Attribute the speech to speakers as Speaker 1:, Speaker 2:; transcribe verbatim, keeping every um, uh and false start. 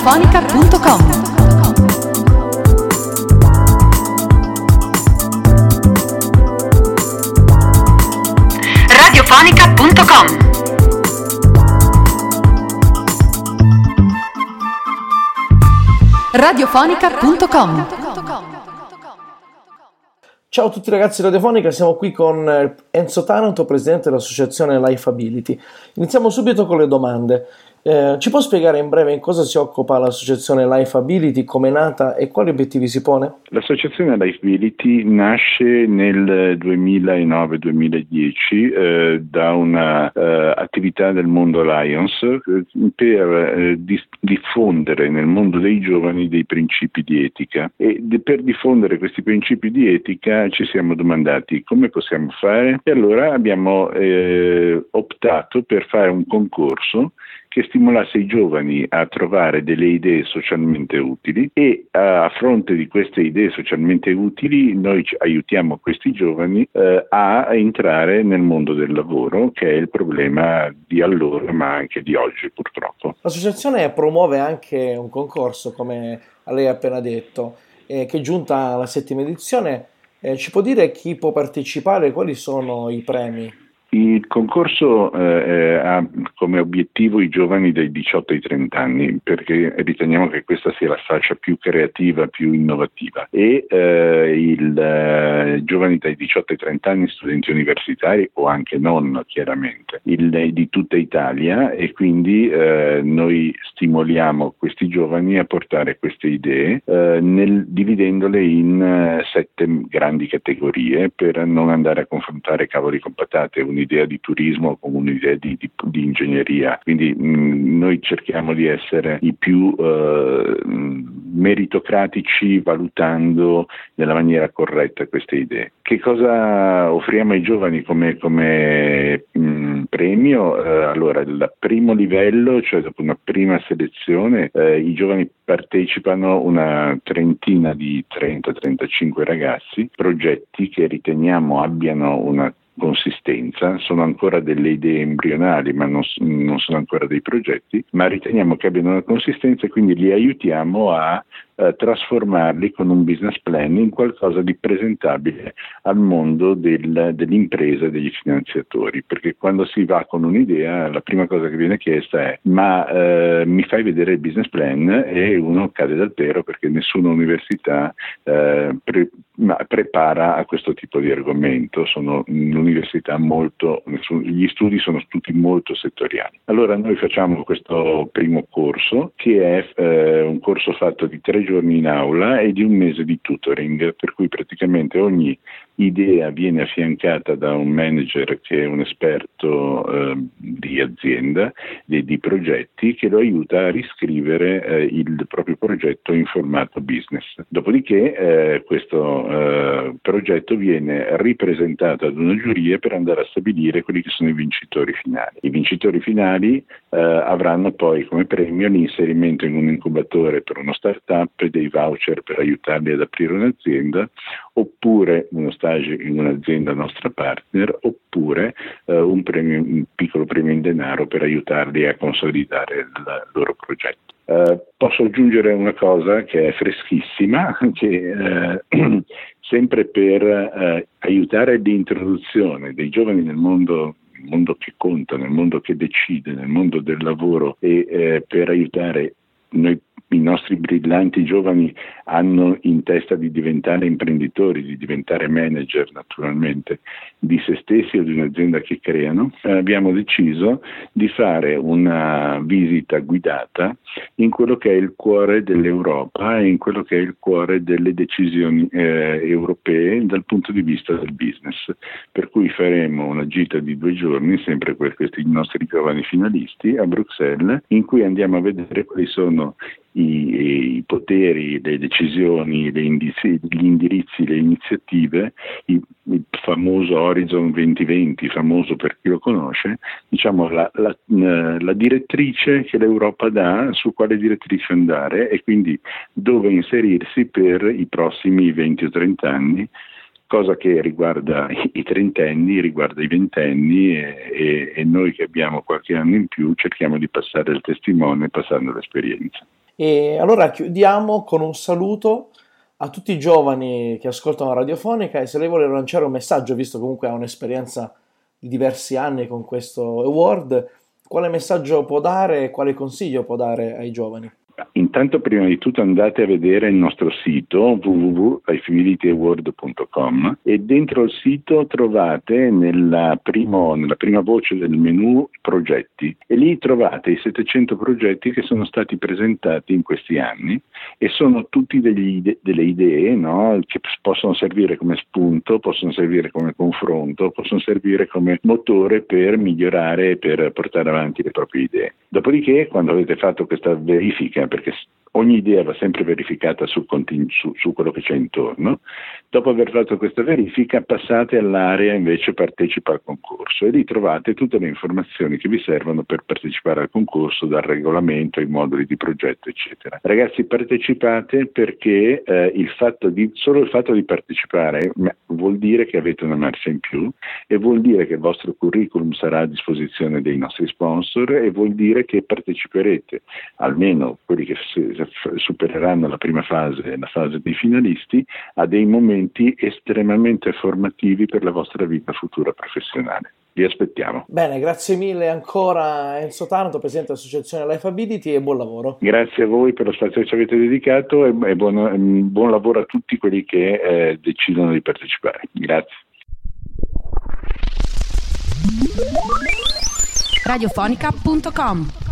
Speaker 1: radiofonica punto com. radiofonica punto com. radiofonica punto com.
Speaker 2: Ciao a tutti ragazzi di Radiofonica, siamo qui con Enzo Taranto, presidente dell'associazione Lifeability. Iniziamo subito con le domande. Eh, ci può spiegare in breve in cosa si occupa l'associazione Lifeability, come è nata e quali obiettivi si pone?
Speaker 3: L'associazione Lifeability nasce nel duemilanove duemiladieci eh, da una eh, attività del mondo Lions eh, per eh, dis- diffondere nel mondo dei giovani dei principi di etica, e de- per diffondere questi principi di etica ci siamo domandati come possiamo fare, e allora abbiamo eh, optato per fare un concorso che stimolasse i giovani a trovare delle idee socialmente utili, e a fronte di queste idee socialmente utili noi aiutiamo questi giovani eh, a entrare nel mondo del lavoro, che è il problema di allora ma anche di oggi purtroppo.
Speaker 2: L'associazione promuove anche un concorso, come lei ha appena detto, eh, che è giunta alla settima edizione. Eh, ci può dire chi può partecipare e quali sono i premi?
Speaker 3: Il concorso eh, ha come obiettivo i giovani dai diciotto ai trenta anni, perché riteniamo che questa sia la fascia più creativa, più innovativa, e eh, il eh, giovani dai diciotto ai trenta anni, studenti universitari o anche non, chiaramente, il, di tutta Italia, e quindi eh, noi stimoliamo questi giovani a portare queste idee eh, nel, dividendole in eh, sette grandi categorie, per non andare a confrontare cavoli con patate, un'idea di turismo con un'idea di, di, di ingegneria. Quindi mh, noi cerchiamo di essere i più eh, meritocratici, valutando nella maniera corretta queste idee. Che cosa offriamo ai giovani come, come mh, premio? Eh, allora, il primo livello, cioè dopo una prima selezione, eh, i giovani partecipano una trentina di trenta trentacinque ragazzi, progetti che riteniamo abbiano una consistenza, sono ancora delle idee embrionali ma non, non sono ancora dei progetti, ma riteniamo che abbiano una consistenza, e quindi li aiutiamo a eh, trasformarli con un business plan in qualcosa di presentabile al mondo del, dell'impresa e degli finanziatori, perché quando si va con un'idea la prima cosa che viene chiesta è ma eh, mi fai vedere il business plan, e uno cade dal pero perché nessuna università eh, pre- prepara a questo tipo di argomento. Sono università molto, gli studi sono tutti molto settoriali. Allora noi facciamo questo primo corso, che è eh, un corso fatto di tre giorni in aula e di un mese di tutoring, per cui praticamente ogni idea viene affiancata da un manager che è un esperto eh, di azienda, di, di progetti, che lo aiuta a riscrivere eh, il proprio progetto in formato business. Dopodiché eh, questo eh, progetto viene ripresentato ad una giuria per andare a stabilire quelli che sono i vincitori finali. I vincitori finali eh, avranno poi come premio l'inserimento in un incubatore per uno startup, dei voucher per aiutarli ad aprire un'azienda, oppure uno stage in un'azienda nostra partner, oppure eh, un, premio, un piccolo premio in denaro per aiutarli a consolidare il loro progetto. Eh, posso aggiungere una cosa che è freschissima, che eh, sempre per eh, aiutare l'introduzione dei giovani nel mondo, nel mondo che conta, nel mondo che decide, nel mondo del lavoro, e eh, per aiutare noi. I nostri brillanti giovani hanno in testa di diventare imprenditori, di diventare manager naturalmente di se stessi o di un'azienda che creano. Abbiamo deciso di fare una visita guidata in quello che è il cuore dell'Europa e in quello che è il cuore delle decisioni eh, europee dal punto di vista del business. Per cui faremo una gita di due giorni, sempre per questi nostri giovani finalisti, a Bruxelles, in cui andiamo a vedere quali sono I, i poteri, le decisioni, le indizi, gli indirizzi, le iniziative, il, il famoso Horizon duemilaventi, famoso per chi lo conosce, diciamo la, la, la direttrice che l'Europa dà su quale direttrice andare, e quindi dove inserirsi per i prossimi venti o trenta anni, cosa che riguarda i trentenni, riguarda i ventenni, e, e, e noi che abbiamo qualche anno in più cerchiamo di passare il testimone passando l'esperienza.
Speaker 2: E allora chiudiamo con un saluto a tutti i giovani che ascoltano Radiofonica, e se lei vuole lanciare un messaggio, visto comunque ha un'esperienza di diversi anni con questo award, quale messaggio può dare e quale consiglio può dare ai giovani?
Speaker 3: Intanto, prima di tutto, andate a vedere il nostro sito w w w punto life ability award punto com e dentro il sito trovate nella, primo, nella prima voce del menu progetti, e lì trovate i settecento progetti che sono stati presentati in questi anni, e sono tutti degli ide- delle idee, no? Che possono servire come spunto, possono servire come confronto, possono servire come motore per migliorare e per portare avanti le proprie idee. Dopodiché, quando avete fatto questa verifica, perché ogni idea va sempre verificata su, su, su quello che c'è intorno, dopo aver fatto questa verifica passate all'area invece partecipa al concorso, e lì trovate tutte le informazioni che vi servono per partecipare al concorso, dal regolamento ai moduli di progetto, eccetera. Ragazzi, partecipate, perché eh, il fatto di, solo il fatto di partecipare vuol dire che avete una marcia in più, e vuol dire che il vostro curriculum sarà a disposizione dei nostri sponsor, e vuol dire che parteciperete, almeno quelli che supereranno la prima fase, la fase dei finalisti, a dei momenti estremamente formativi per la vostra vita futura professionale. Vi aspettiamo.
Speaker 2: Bene, grazie mille ancora Enzo Taranto, presidente dell'associazione Life Ability, e buon lavoro.
Speaker 3: Grazie a voi per lo spazio che ci avete dedicato, e, e buon, buon lavoro a tutti quelli che eh, decidono di partecipare. Grazie.
Speaker 1: radiofonica punto com